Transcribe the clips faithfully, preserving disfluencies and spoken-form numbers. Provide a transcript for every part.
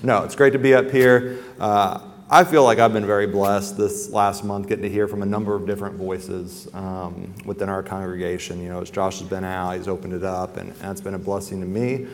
no, it's great to be up here. Uh, I feel like I've been very blessed this last month getting to hear from a number of different voices um, within our congregation. You know, as Josh has been out, he's opened it up, and that's been a blessing to me.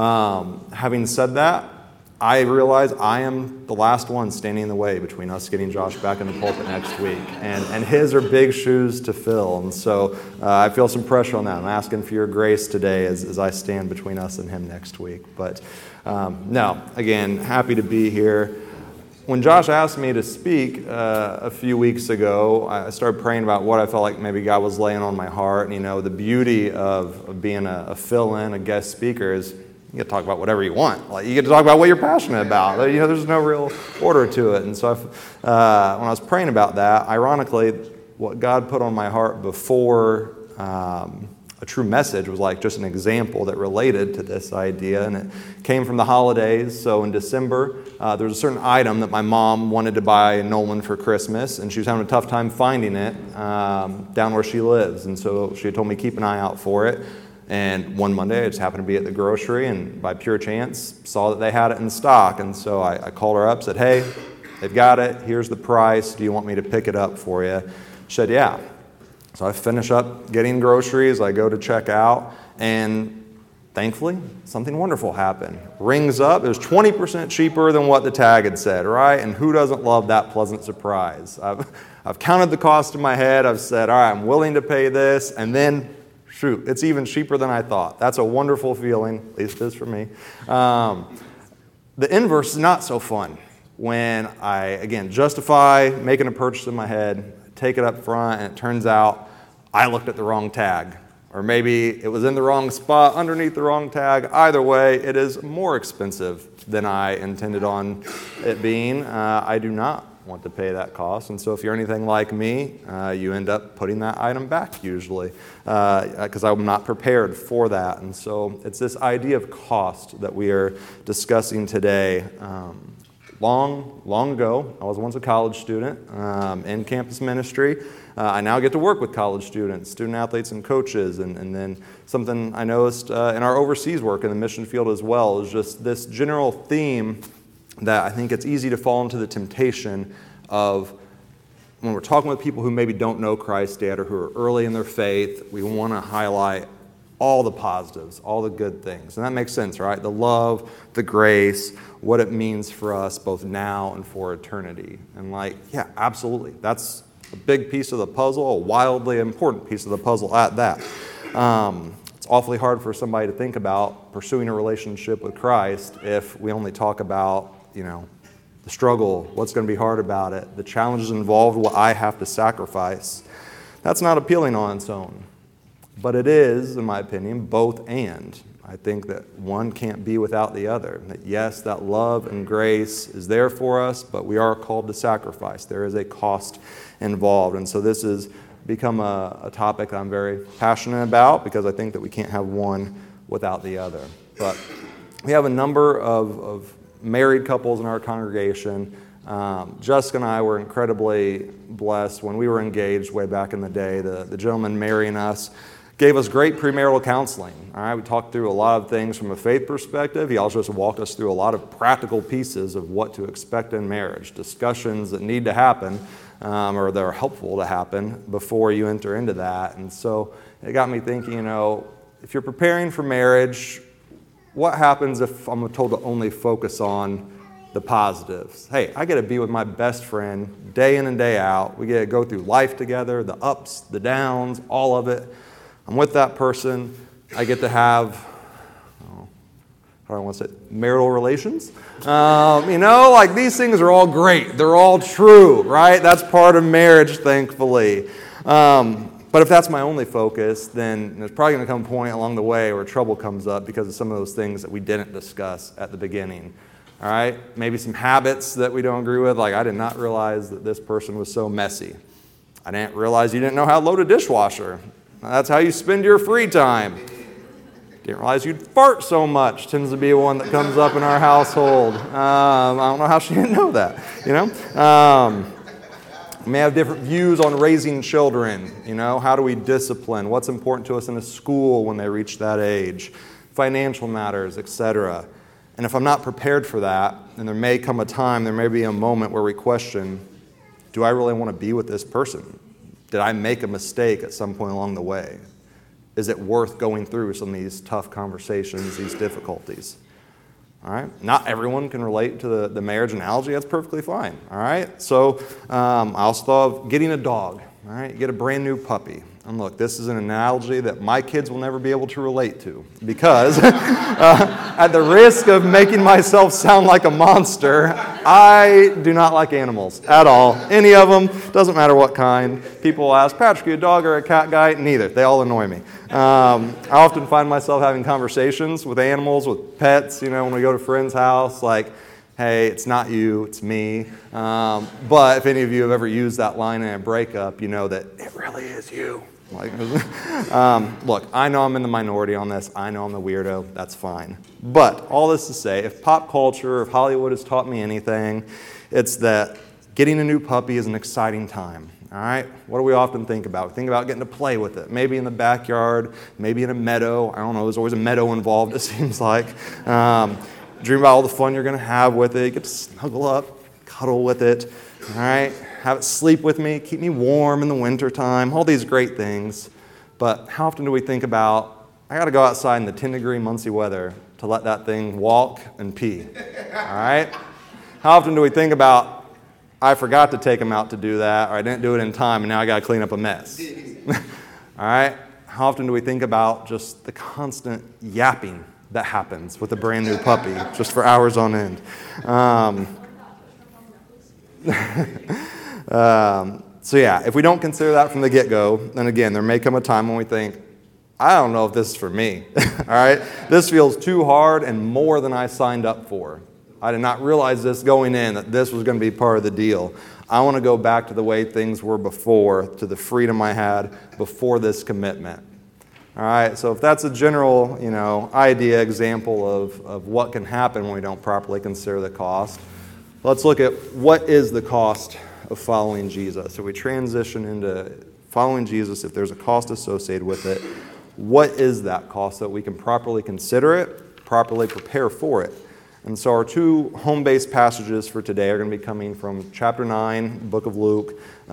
Um, having said that, I realize I am the last one standing in the way between us getting Josh back in the pulpit next week. And, and his are big shoes to fill. And so uh, I feel some pressure on that. I'm asking for your grace today as, as I stand between us and him next week. But um, no, again, happy to be here. When Josh asked me to speak uh, a few weeks ago, I started praying about what I felt like maybe God was laying on my heart. And, you know, the beauty of, of being a, a fill-in, a guest speaker is you get to talk about whatever you want. Like you get to talk about what you're passionate about. You know, there's no real order to it. And so, I've, uh, when I was praying about that, ironically, what God put on my heart before um, a true message was like just an example that related to this idea, and it came from the holidays. So in December, uh, there was a certain item that my mom wanted to buy in Nolan for Christmas, and she was having a tough time finding it um, down where she lives. And so she had told me keep an eye out for it. And one Monday, I just happened to be at the grocery, and by pure chance, saw that they had it in stock. And so I, I called her up, said, hey, they've got it. Here's the price. Do you want me to pick it up for you? She said, yeah. So I finish up getting groceries. I go to check out, and thankfully, something wonderful happened. Rings up. It was twenty percent cheaper than what the tag had said, right? And who doesn't love that pleasant surprise? I've, I've counted the cost in my head. I've said, all right, I'm willing to pay this, and then shoot, it's even cheaper than I thought. That's a wonderful feeling, at least it is for me. Um, the inverse is not so fun. When I, again, justify making a purchase in my head, take it up front, and it turns out I looked at the wrong tag. Or maybe it was in the wrong spot, underneath the wrong tag. Either way, it is more expensive than I intended on it being. Uh, I do not want to pay that cost. And so if you're anything like me, uh, you end up putting that item back usually because uh, I'm not prepared for that. And so it's this idea of cost that we are discussing today. Um, long, long ago, I was once a college student um, in campus ministry. Uh, I now get to work with college students, student athletes and coaches. And, and then something I noticed uh, in our overseas work in the mission field as well is just this general theme that I think it's easy to fall into the temptation of when we're talking with people who maybe don't know Christ yet or who are early in their faith, we want to highlight all the positives, all the good things. And that makes sense, right? The love, the grace, what it means for us both now and for eternity. And like, yeah, absolutely. That's a big piece of the puzzle, a wildly important piece of the puzzle at that. Um, It's awfully hard for somebody to think about pursuing a relationship with Christ if we only talk about, you know, the struggle, what's going to be hard about it, the challenges involved, what I have to sacrifice. That's not appealing on its own. But it is, in my opinion, both and. I think that one can't be without the other. That yes, that love and grace is there for us, but we are called to sacrifice. There is a cost involved. And so this is become a, a topic I'm very passionate about because I think that we can't have one without the other. But we have a number of, of married couples in our congregation. Um, Jessica and I were incredibly blessed when we were engaged way back in the day. The, the gentleman marrying us gave us great premarital counseling. All right, we talked through a lot of things from a faith perspective. He also just walked us through a lot of practical pieces of what to expect in marriage, discussions that need to happen um, or that are helpful to happen before you enter into that. And so it got me thinking, you know, if you're preparing for marriage, what happens if I'm told to only focus on the positives? Hey, I get to be with my best friend day in and day out. We get to go through life together, the ups, the downs, all of it. I'm with that person. I get to have, oh, how do I want to say it? Marital relations. Um, you know, like these things are all great. They're all true, right? That's part of marriage, thankfully. Um, but if that's my only focus, then there's probably going to come a point along the way where trouble comes up because of some of those things that we didn't discuss at the beginning. All right? Maybe some habits that we don't agree with. Like, I did not realize that this person was so messy. I didn't realize you didn't know how to load a dishwasher. That's how you spend your free time. Didn't realize you'd fart so much. Tends to be one that comes up in our household. Um, I don't know how she didn't know that, you know? Um, we may have different views on raising children. You know, how do we discipline? What's important to us in a school when they reach that age? Financial matters, et cetera. And if I'm not prepared for that, and there may come a time, there may be a moment where we question, do I really want to be with this person? Did I make a mistake at some point along the way? Is it worth going through some of these tough conversations, these difficulties? All right. Not everyone can relate to the, the marriage analogy. That's perfectly fine. All right. So um, I also thought of getting a dog. All right. You get a brand new puppy. And look, this is an analogy that my kids will never be able to relate to because uh, at the risk of making myself sound like a monster, I do not like animals at all. Any of them, doesn't matter what kind. People will ask, Patrick, are you a dog or a cat guy? Neither. They all annoy me. Um, I often find myself having conversations with animals, with pets, you know, when we go to a friend's house, like, hey, it's not you, it's me. Um, but if any of you have ever used that line in a breakup, you know that it really is you. Like, um, look, I know I'm in the minority on this. I know I'm the weirdo. That's fine. But all this to say, if pop culture, if Hollywood has taught me anything, it's that getting a new puppy is an exciting time. All right? What do we often think about? We think about getting to play with it. Maybe in the backyard, maybe in a meadow. I don't know. There's always a meadow involved, it seems like. Um, dream about all the fun you're going to have with it. You get to snuggle up, cuddle with it. All right? Have it sleep with me, keep me warm in the wintertime, all these great things. But how often do we think about, I got to go outside in the ten degree Muncie weather to let that thing walk and pee? All right? How often do we think about, I forgot to take him out to do that, or I didn't do it in time, and now I got to clean up a mess? All right? How often do we think about just the constant yapping that happens with a brand new puppy, just for hours on end? Um, Um, so yeah, if we don't consider that from the get-go, then again, there may come a time when we think, I don't know if this is for me. All right? This feels too hard and more than I signed up for. I did not realize this going in, that this was going to be part of the deal. I want to go back to the way things were before, to the freedom I had before this commitment. All right? So if that's a general, you know, idea, example of, of what can happen when we don't properly consider the cost, let's look at what is the cost of following Jesus. So we transition into following Jesus, if there's a cost associated with it, what is that cost so that we can properly consider it, properly prepare for it? And so our two home-based passages for today are going to be coming from chapter nine, book of Luke.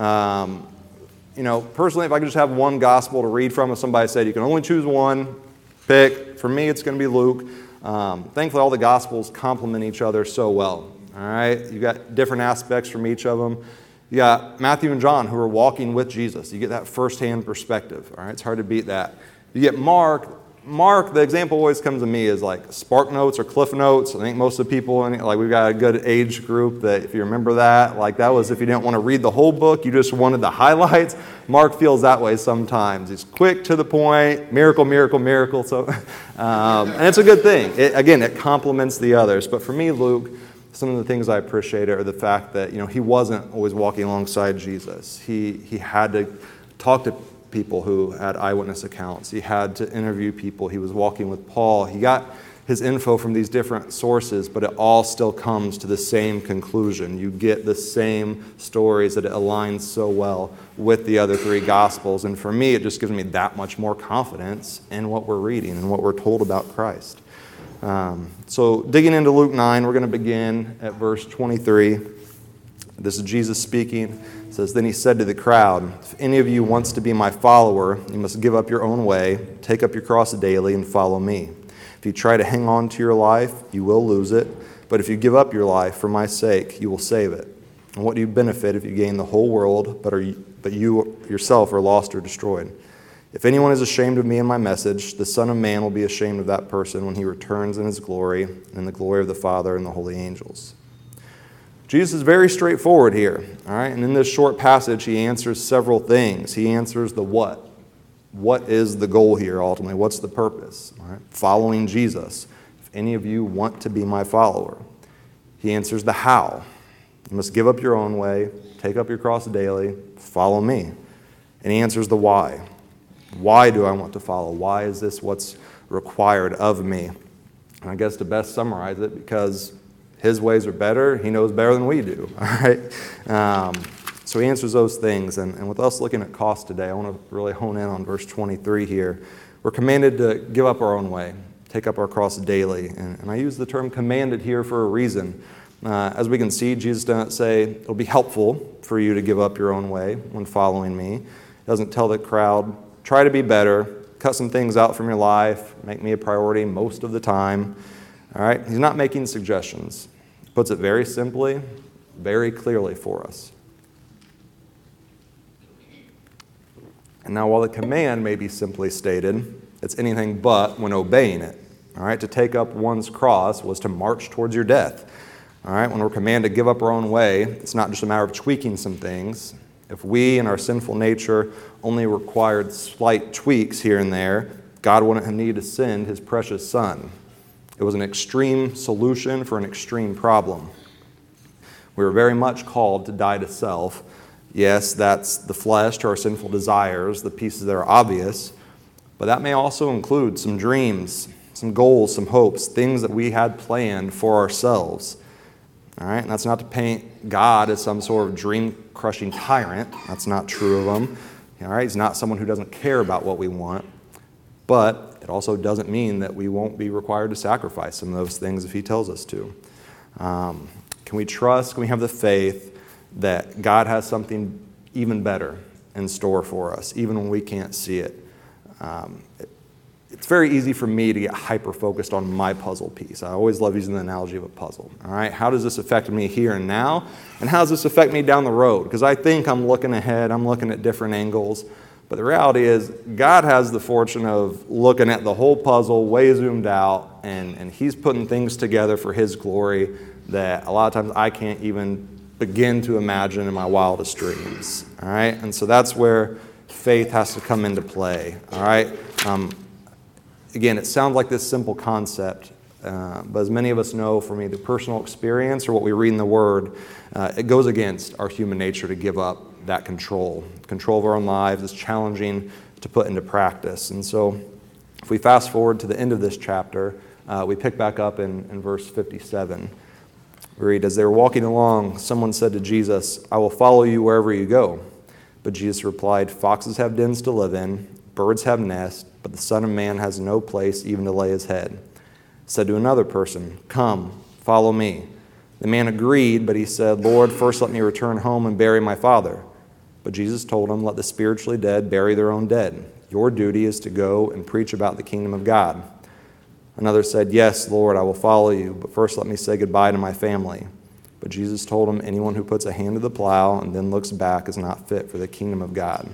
Um, you know, personally, if I could just have one gospel to read from, if somebody said you can only choose one, pick. For me, it's going to be Luke. Um, thankfully, all the gospels complement each other so well. All right? You've got different aspects from each of them. You got Matthew and John who are walking with Jesus. You get that firsthand perspective. All right, it's hard to beat that. You get Mark. Mark, the example always comes to me is like Spark Notes or Cliff Notes. I think most of the people, in, like we've got a good age group that if you remember that, like that was if you didn't want to read the whole book, you just wanted the highlights. Mark feels that way sometimes. He's quick to the point, miracle, miracle, miracle. So, um, and it's a good thing. It, again, it complements the others. But for me, Luke, some of the things I appreciate are the fact that, you know, he wasn't always walking alongside Jesus. He he had to talk to people who had eyewitness accounts. He had to interview people. He was walking with Paul. He got his info from these different sources, but it all still comes to the same conclusion. You get the same stories that it aligns so well with the other three Gospels. And for me, it just gives me that much more confidence in what we're reading and what we're told about Christ. Um, so digging into Luke nine, we're going to begin at verse twenty-three. This is Jesus speaking. It says, "Then he said to the crowd, if any of you wants to be my follower, you must give up your own way, take up your cross daily, and follow me. If you try to hang on to your life, you will lose it. But if you give up your life for my sake, you will save it. And what do you benefit if you gain the whole world, but, are, but you yourself are lost or destroyed? If anyone is ashamed of me and my message, the Son of Man will be ashamed of that person when he returns in his glory, and in the glory of the Father and the holy angels." Jesus is very straightforward here, all right? And in this short passage, he answers several things. He answers the what. What is the goal here ultimately? What's the purpose? All right? Following Jesus. If any of you want to be my follower. He answers the how. You must give up your own way, take up your cross daily, follow me. And he answers the why. Why do I want to follow? Why is this what's required of me? And I guess to best summarize it, because his ways are better. He knows better than we do. All right. Um, so he answers those things. And, and with us looking at cost today, I want to really hone in on verse twenty-three here. We're commanded to give up our own way, take up our cross daily. And, and I use the term commanded here for a reason. Uh, as we can see, Jesus doesn't say it'll be helpful for you to give up your own way when following me. He doesn't tell the crowd, try to be better, cut some things out from your life, make me a priority most of the time. All right? He's not making suggestions. He puts it very simply, very clearly for us. And now while the command may be simply stated, it's anything but when obeying it. All right? To take up one's cross was to march towards your death. All right? When we're commanded to give up our own way, it's not just a matter of tweaking some things. If we in our sinful nature only required slight tweaks here and there, God wouldn't have needed to send his precious Son. It was an extreme solution for an extreme problem. We were very much called to die to self. Yes, that's the flesh, to our sinful desires, the pieces that are obvious, but that may also include some dreams, some goals, some hopes, things that we had planned for ourselves. All right, and that's not to paint God as some sort of dream-crushing tyrant. That's not true of him. All right, he's not someone who doesn't care about what we want, but it also doesn't mean that we won't be required to sacrifice some of those things if he tells us to. Um, can we trust, can we have the faith that God has something even better in store for us, even when we can't see it? Um, it it's very easy for me to get hyper-focused on my puzzle piece. I always love using the analogy of a puzzle. All right, how does this affect me here and now? And how does this affect me down the road? Because I think I'm looking ahead, I'm looking at different angles. But the reality is, God has the fortune of looking at the whole puzzle way zoomed out, and, and he's putting things together for his glory that a lot of times I can't even begin to imagine in my wildest dreams. All right, and so that's where faith has to come into play. All right, um, again, it sounds like this simple concept, uh, but as many of us know from either personal experience or what we read in the Word, uh, it goes against our human nature to give up that control. Control of our own lives is challenging to put into practice. And so if we fast forward to the end of this chapter, uh, we pick back up in, in verse fifty-seven. We read, as they were walking along, someone said to Jesus, I will follow you wherever you go. But Jesus replied, foxes have dens to live in, birds have nests, but the Son of Man has no place even to lay his head. Said to another person, come, follow me. The man agreed, but he said, Lord, first let me return home and bury my father. But Jesus told him, let the spiritually dead bury their own dead. Your duty is to go and preach about the kingdom of God. Another said, yes, Lord, I will follow you, but first let me say goodbye to my family. But Jesus told him, anyone who puts a hand to the plow and then looks back is not fit for the kingdom of God.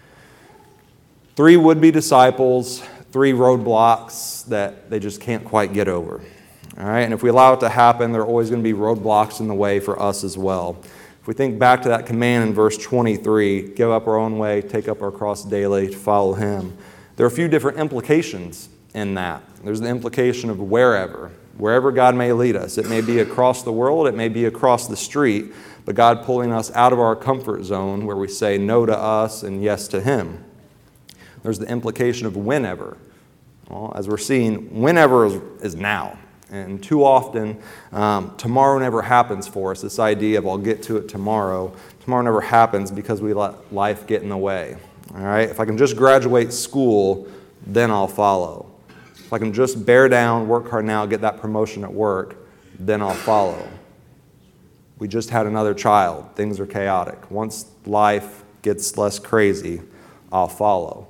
Three would-be disciples, three roadblocks that they just can't quite get over. All right, and if we allow it to happen, there are always going to be roadblocks in the way for us as well. If we think back to that command in verse twenty-three, give up our own way, take up our cross daily to follow him, there are a few different implications in that. There's the implication of wherever, wherever God may lead us. It may be across the world, it may be across the street, but God pulling us out of our comfort zone where we say no to us and yes to him. There's the implication of whenever. Well, as we're seeing, whenever is, is now. And too often, um, tomorrow never happens for us. This idea of I'll get to it tomorrow. Tomorrow never happens because we let life get in the way. All right? If I can just graduate school, then I'll follow. If I can just bear down, work hard now, get that promotion at work, then I'll follow. We just had another child. Things are chaotic. Once life gets less crazy, I'll follow.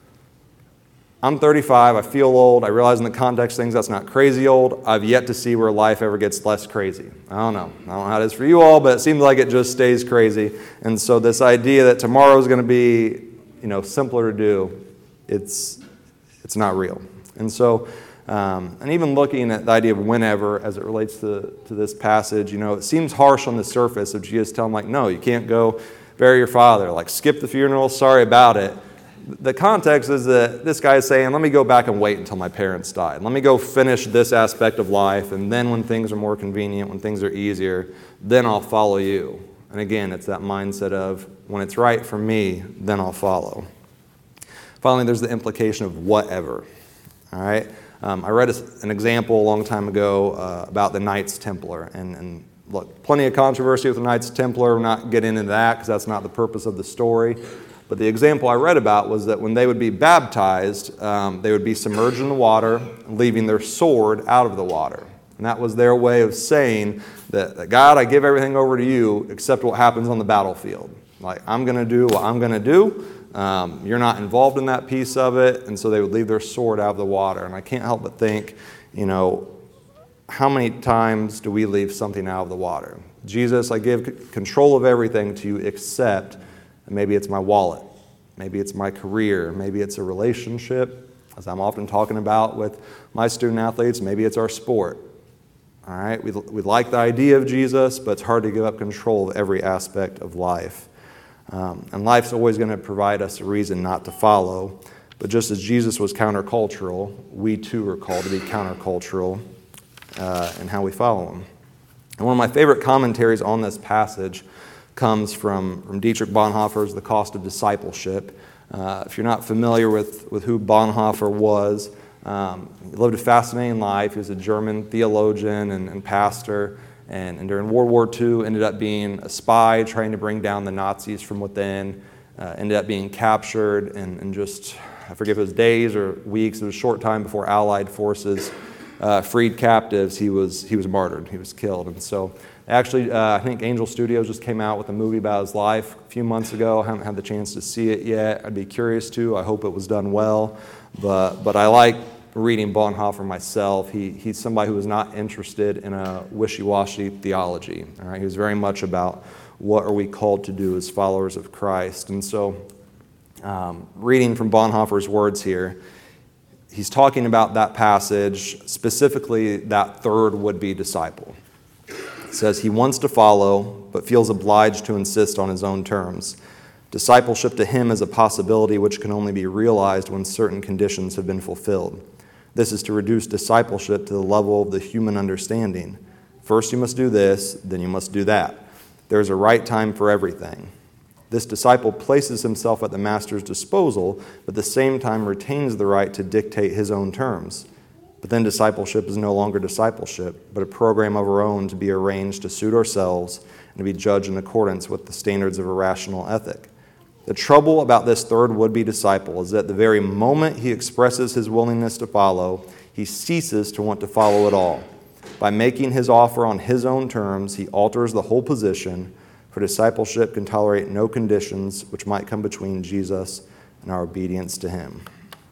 I'm thirty-five, I feel old, I realize in the context of things that's not crazy old. I've yet to see where life ever gets less crazy. I don't know. I don't know how it is for you all, but it seems like it just stays crazy. And so this idea that tomorrow is going to be, you know, simpler to do, it's it's not real. And so, um, and even looking at the idea of whenever as it relates to, to this passage, you know, it seems harsh on the surface of Jesus telling like, no, you can't go bury your father, like skip the funeral, sorry about it. The context is that this guy is saying, let me go back and wait until my parents died. Let me go finish this aspect of life, and then when things are more convenient, when things are easier, then I'll follow you. And again, it's that mindset of, when it's right for me, then I'll follow. Finally, there's the implication of whatever. All right? Um, I read a, an example a long time ago uh, about the Knights Templar, and, and look, plenty of controversy with the Knights Templar. We're not getting into that because that's not the purpose of the story. But the example I read about was that when they would be baptized, um, they would be submerged in the water, leaving their sword out of the water. And that was their way of saying that, that God, I give everything over to you except what happens on the battlefield. Like, I'm going to do what I'm going to do. Um, you're not involved in that piece of it. And so they would leave their sword out of the water. And I can't help but think, you know, how many times do we leave something out of the water? Jesus, I give control of everything to you except, maybe it's my wallet. Maybe it's my career. Maybe it's a relationship, as I'm often talking about with my student athletes. Maybe it's our sport. All right, we, we like the idea of Jesus, but it's hard to give up control of every aspect of life. Um, and life's always going to provide us a reason not to follow. But just as Jesus was countercultural, we too are called to be countercultural uh, in how we follow him. And one of my favorite commentaries on this passage comes from, from Dietrich Bonhoeffer's The Cost of Discipleship. Uh, if you're not familiar with, with who Bonhoeffer was, Um, he lived a fascinating life. He was a German theologian and, and pastor, and, and during World War Two ended up being a spy trying to bring down the Nazis from within, uh, ended up being captured, and, and just, I forget if it was days or weeks, it was a short time before Allied forces uh, freed captives, he was, he was martyred, he was killed. And so actually, uh, I think Angel Studios just came out with a movie about his life a few months ago. I haven't had the chance to see it yet. I'd be curious to. I hope it was done well. But but I like reading Bonhoeffer myself. He he's somebody who was not interested in a wishy-washy theology. All right, he was very much about what are we called to do as followers of Christ. And so, um, reading from Bonhoeffer's words here, he's talking about that passage, specifically that third would-be disciple. It says he wants to follow, but feels obliged to insist on his own terms. Discipleship to him is a possibility which can only be realized when certain conditions have been fulfilled. This is to reduce discipleship to the level of the human understanding. First you must do this, then you must do that. There is a right time for everything. This disciple places himself at the master's disposal, but at the same time retains the right to dictate his own terms. But then discipleship is no longer discipleship, but a program of our own to be arranged to suit ourselves and to be judged in accordance with the standards of a rational ethic. The trouble about this third would-be disciple is that the very moment he expresses his willingness to follow, he ceases to want to follow at all. By making his offer on his own terms, he alters the whole position, for discipleship can tolerate no conditions which might come between Jesus and our obedience to him.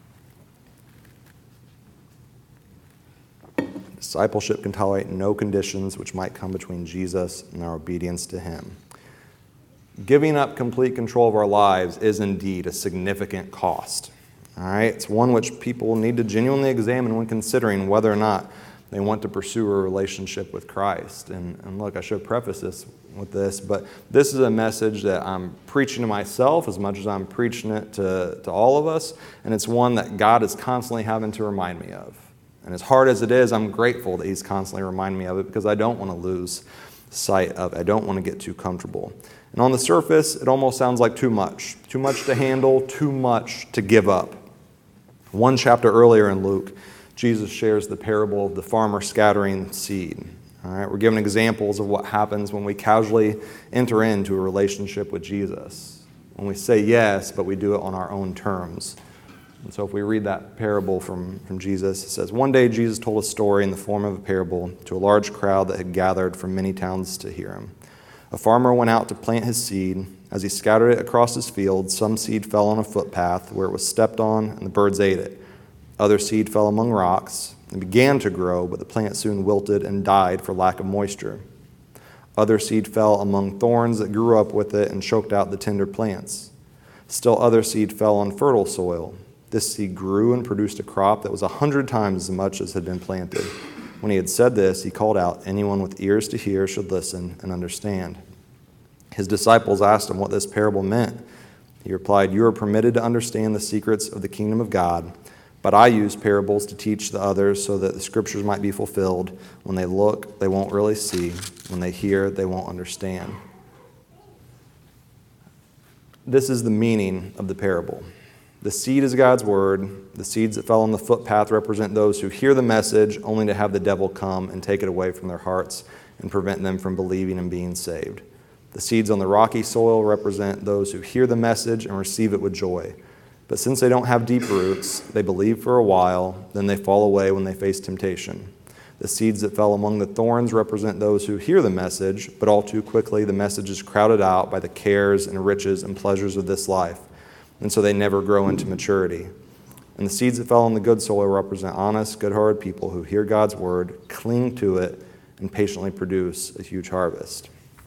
Discipleship can tolerate no conditions which might come between Jesus and our obedience to him. Giving up complete control of our lives is indeed a significant cost. All right, it's one which people need to genuinely examine when considering whether or not they want to pursue a relationship with Christ. And, and look, I should preface this with this, but this is a message that I'm preaching to myself as much as I'm preaching it to, to all of us, and it's one that God is constantly having to remind me of. And as hard as it is, I'm grateful that he's constantly reminding me of it because I don't want to lose sight of it. I don't want to get too comfortable. And on the surface, it almost sounds like too much. Too much to handle, too much to give up. One chapter earlier in Luke, Jesus shares the parable of the farmer scattering seed. All right, we're given examples of what happens when we casually enter into a relationship with Jesus. When we say yes, but we do it on our own terms. And so if we read that parable from, from Jesus, it says, one day Jesus told a story in the form of a parable to a large crowd that had gathered from many towns to hear him. A farmer went out to plant his seed. As he scattered it across his field, some seed fell on a footpath where it was stepped on and the birds ate it. Other seed fell among rocks and began to grow, but the plant soon wilted and died for lack of moisture. Other seed fell among thorns that grew up with it and choked out the tender plants. Still other seed fell on fertile soil. This seed grew and produced a crop that was a hundred times as much as had been planted. When he had said this, he called out, anyone with ears to hear should listen and understand. His disciples asked him what this parable meant. He replied, you are permitted to understand the secrets of the kingdom of God, but I use parables to teach the others so that the scriptures might be fulfilled. When they look, they won't really see. When they hear, they won't understand. This is the meaning of the parable. The seed is God's word. The seeds that fell on the footpath represent those who hear the message only to have the devil come and take it away from their hearts and prevent them from believing and being saved. The seeds on the rocky soil represent those who hear the message and receive it with joy. But since they don't have deep roots, they believe for a while, then they fall away when they face temptation. The seeds that fell among the thorns represent those who hear the message, but all too quickly the message is crowded out by the cares and riches and pleasures of this life, and so they never grow into maturity. And the seeds that fell on the good soil represent honest, good-hearted people who hear God's word, cling to it, and patiently produce a huge harvest.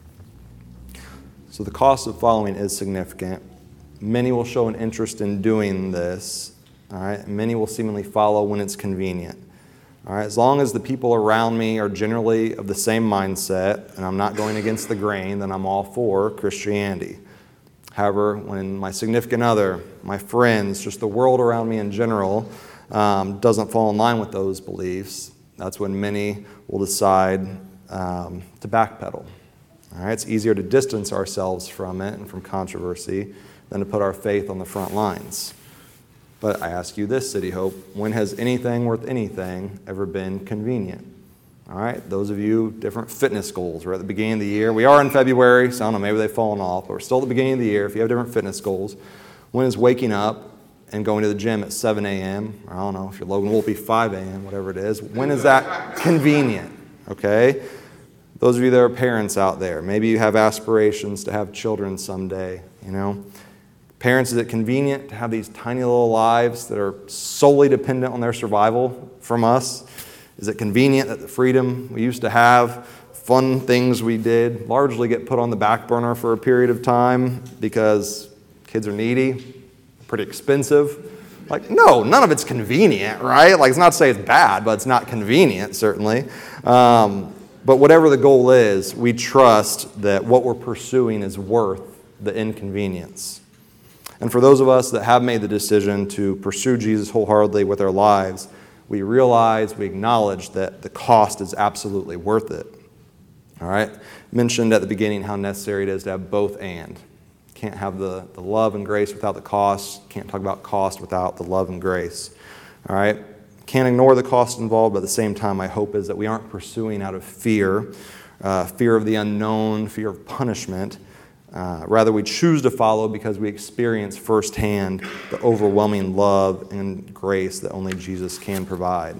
So the cost of following is significant. Many will show an interest in doing this. All right? Many will seemingly follow when it's convenient. All right? As long as the people around me are generally of the same mindset, and I'm not going against the grain, then I'm all for Christianity. However, when my significant other, my friends, just the world around me in general, um, doesn't fall in line with those beliefs, that's when many will decide um, to backpedal. All right? It's easier to distance ourselves from it and from controversy than to put our faith on the front lines. But I ask you this, City Hope, when has anything worth anything ever been convenient? All right, those of you, different fitness goals. We're at the beginning of the year. We are in February, so I don't know, maybe they've fallen off, but we're still at the beginning of the year. If you have different fitness goals, when is waking up and going to the gym at seven a.m., or I don't know, if you're Logan Wolpe, five a.m., whatever it is, when is that convenient, okay? Those of you that are parents out there, maybe you have aspirations to have children someday, you know. Parents, is it convenient to have these tiny little lives that are solely dependent on their survival from us? Is it convenient that the freedom we used to have, fun things we did, largely get put on the back burner for a period of time because kids are needy, pretty expensive? Like, no, none of it's convenient, right? Like, it's not to say it's bad, but it's not convenient, certainly. Um, but whatever the goal is, we trust that what we're pursuing is worth the inconvenience. And for those of us that have made the decision to pursue Jesus wholeheartedly with our lives, we realize, we acknowledge that the cost is absolutely worth it. All right? Mentioned at the beginning how necessary it is to have both and. Can't have the, the love and grace without the cost. Can't talk about cost without the love and grace. All right? Can't ignore the cost involved, but at the same time, my hope is that we aren't pursuing out of fear, uh, fear of the unknown, fear of punishment. Uh, rather, we choose to follow because we experience firsthand the overwhelming love and grace that only Jesus can provide.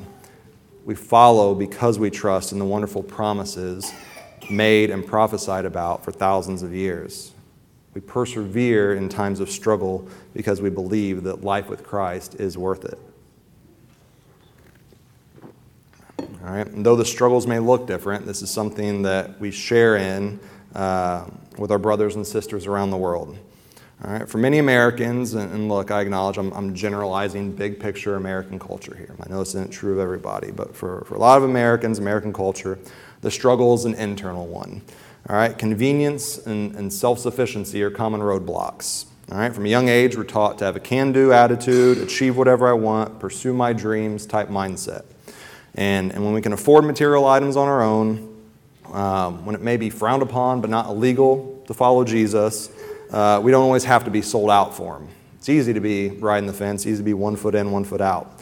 We follow because we trust in the wonderful promises made and prophesied about for thousands of years. We persevere in times of struggle because we believe that life with Christ is worth it. All right? And though the struggles may look different, this is something that we share in uh, with our brothers and sisters around the world. All right? For many Americans, and, and look, I acknowledge I'm, I'm generalizing big picture American culture here. I know this isn't true of everybody, but for, for a lot of Americans, American culture, the struggle is an internal one. All right? Convenience and, and self-sufficiency are common roadblocks. All right? From a young age, we're taught to have a can-do attitude, achieve whatever I want, pursue my dreams type mindset. And, and when we can afford material items on our own, um, when it may be frowned upon but not illegal to follow Jesus, uh, we don't always have to be sold out for him. It's easy to be riding the fence, easy to be one foot in, one foot out.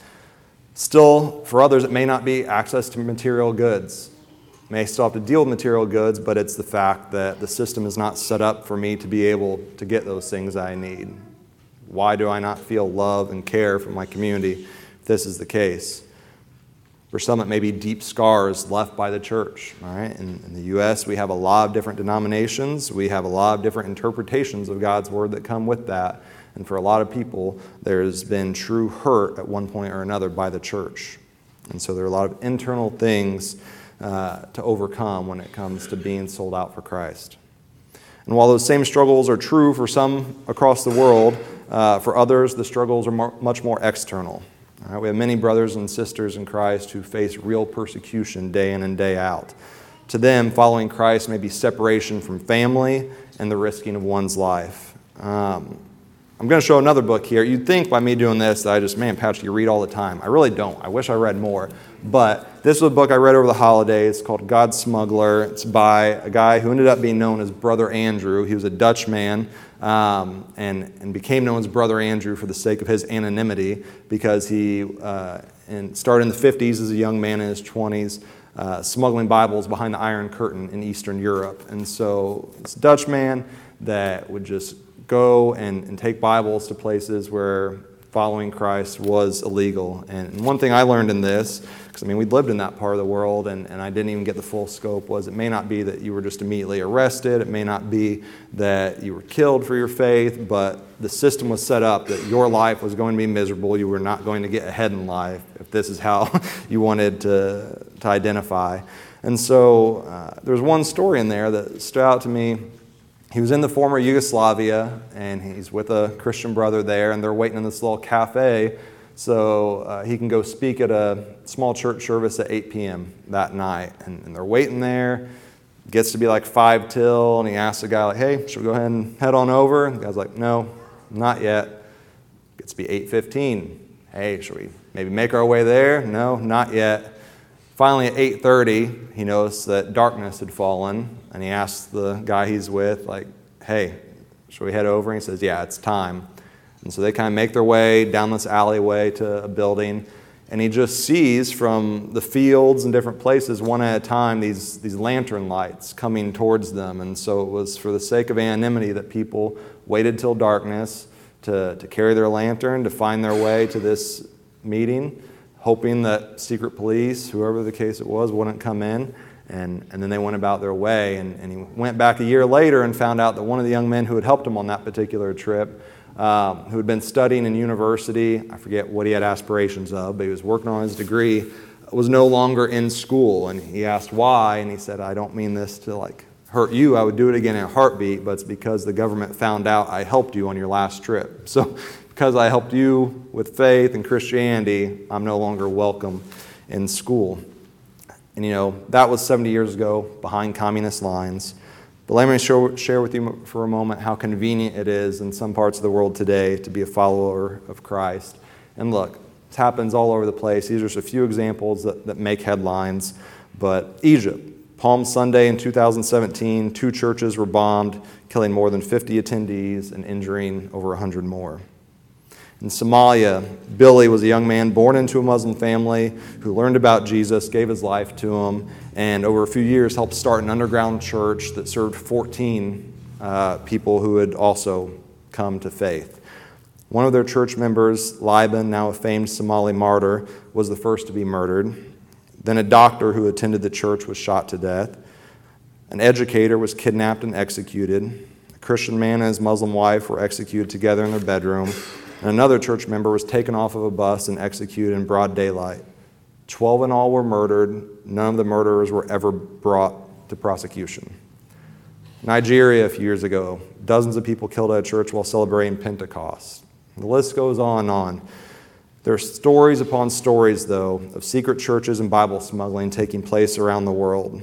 Still, for others, it may not be access to material goods. May still have to deal with material goods, but it's the fact that the system is not set up for me to be able to get those things I need. Why do I not feel love and care from my community if this is the case? For some, it may be deep scars left by the church. All right? In, in the U S, we have a lot of different denominations. We have a lot of different interpretations of God's word that come with that. And for a lot of people, there's been true hurt at one point or another by the church. And so there are a lot of internal things uh, to overcome when it comes to being sold out for Christ. And while those same struggles are true for some across the world, uh, for others, the struggles are more, much more external. All right, we have many brothers and sisters in Christ who face real persecution day in and day out. To them, following Christ may be separation from family and the risking of one's life. Um, I'm going to show another book here. You'd think by me doing this that I just, man, Patrick, you read all the time. I really don't. I wish I read more. But this was a book I read over the holidays called God's Smuggler. It's by a guy who ended up being known as Brother Andrew. He was a Dutch man um, and, and became known as Brother Andrew for the sake of his anonymity because he uh, and started in the fifties as a young man in his twenties, uh, smuggling Bibles behind the Iron Curtain in Eastern Europe. And so this Dutch man that would just go and, and take Bibles to places where following Christ was illegal. And one thing I learned in this, because I mean, we'd lived in that part of the world, and, and I didn't even get the full scope, was it may not be that you were just immediately arrested, it may not be that you were killed for your faith, but the system was set up that your life was going to be miserable, you were not going to get ahead in life, if this is how you wanted to, to identify. And so uh, there's one story in there that stood out to me. He was in the former Yugoslavia, and he's with a Christian brother there, and they're waiting in this little cafe so uh, he can go speak at a small church service at eight p.m. that night. And, and they're waiting there. It gets to be like five till, and he asks the guy, like, hey, should we go ahead and head on over? And the guy's like, no, not yet. It gets to be eight fifteen. Hey, should we maybe make our way there? No, not yet. Finally, at eight thirty, he noticed that darkness had fallen, and he asks the guy he's with, like, hey, should we head over? And he says, yeah, it's time. And so they kind of make their way down this alleyway to a building, and he just sees from the fields and different places, one at a time, these, these lantern lights coming towards them. And so it was for the sake of anonymity that people waited till darkness to, to carry their lantern, to find their way to this meeting, hoping that secret police, whoever the case it was, wouldn't come in. And, and then they went about their way. And, and he went back a year later and found out that one of the young men who had helped him on that particular trip, um, who had been studying in university, I forget what he had aspirations of, but he was working on his degree, was no longer in school. And he asked why, and he said, I don't mean this to like hurt you. I would do it again in a heartbeat, but it's because the government found out I helped you on your last trip. So because I helped you with faith and Christianity, I'm no longer welcome in school. And you know, that was seventy years ago behind communist lines. But let me show, share with you for a moment how convenient it is in some parts of the world today to be a follower of Christ. And look, this happens all over the place. These are just a few examples that, that make headlines. But Egypt, Palm Sunday in two thousand seventeen, two churches were bombed, killing more than fifty attendees and injuring over one hundred more. In Somalia, Billy was a young man born into a Muslim family who learned about Jesus, gave his life to him, and over a few years helped start an underground church that served fourteen uh, people who had also come to faith. One of their church members, Liban, now a famed Somali martyr, was the first to be murdered. Then a doctor who attended the church was shot to death. An educator was kidnapped and executed. A Christian man and his Muslim wife were executed together in their bedroom. And another church member was taken off of a bus and executed in broad daylight. Twelve in all were murdered. None of the murderers were ever brought to prosecution. Nigeria, a few years ago, dozens of people killed at a church while celebrating Pentecost. The list goes on and on. There are stories upon stories, though, of secret churches and Bible smuggling taking place around the world.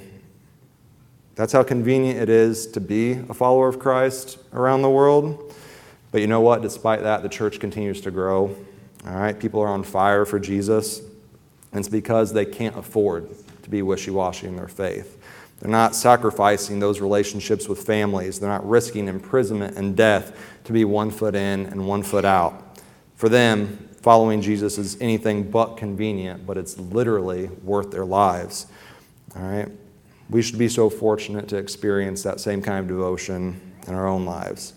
That's how convenient it is to be a follower of Christ around the world. But you know what? Despite that, the church continues to grow. All right, people are on fire for Jesus. And it's because they can't afford to be wishy-washy in their faith. They're not sacrificing those relationships with families. They're not risking imprisonment and death to be one foot in and one foot out. For them, following Jesus is anything but convenient, but it's literally worth their lives. All right? We should be so fortunate to experience that same kind of devotion in our own lives.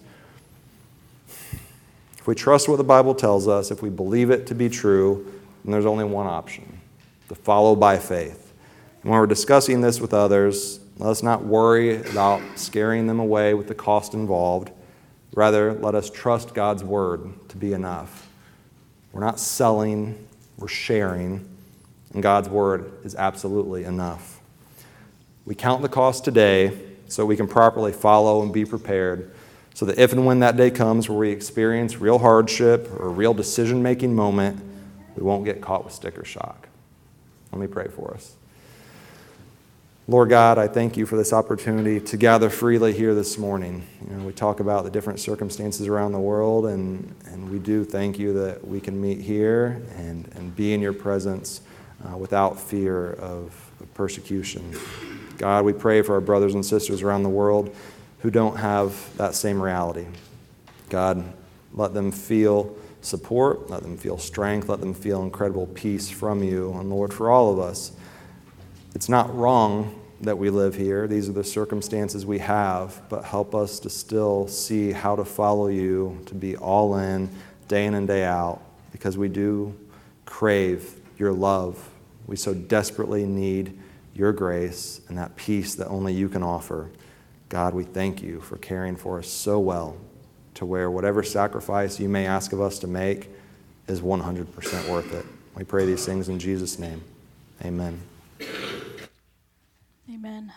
If we trust what the Bible tells us, if we believe it to be true, then there's only one option, to follow by faith. And when we're discussing this with others, let us not worry about scaring them away with the cost involved. Rather, let us trust God's word to be enough. We're not selling, we're sharing, and God's word is absolutely enough. We count the cost today so we can properly follow and be prepared, so that if and when that day comes where we experience real hardship or a real decision-making moment, we won't get caught with sticker shock. Let me pray for us. Lord God, I thank you for this opportunity to gather freely here this morning. You know, we talk about the different circumstances around the world, and, and we do thank you that we can meet here and, and be in your presence uh, without fear of, of persecution. God, we pray for our brothers and sisters around the world who don't have that same reality. God, let them feel support, let them feel strength, let them feel incredible peace from you. And Lord, for all of us, it's not wrong that we live here. These are the circumstances we have, but help us to still see how to follow you, to be all in, day in and day out, because we do crave your love. We so desperately need your grace and that peace that only you can offer. God, we thank you for caring for us so well, to where whatever sacrifice you may ask of us to make is one hundred percent worth it. We pray these things in Jesus' name. Amen. Amen.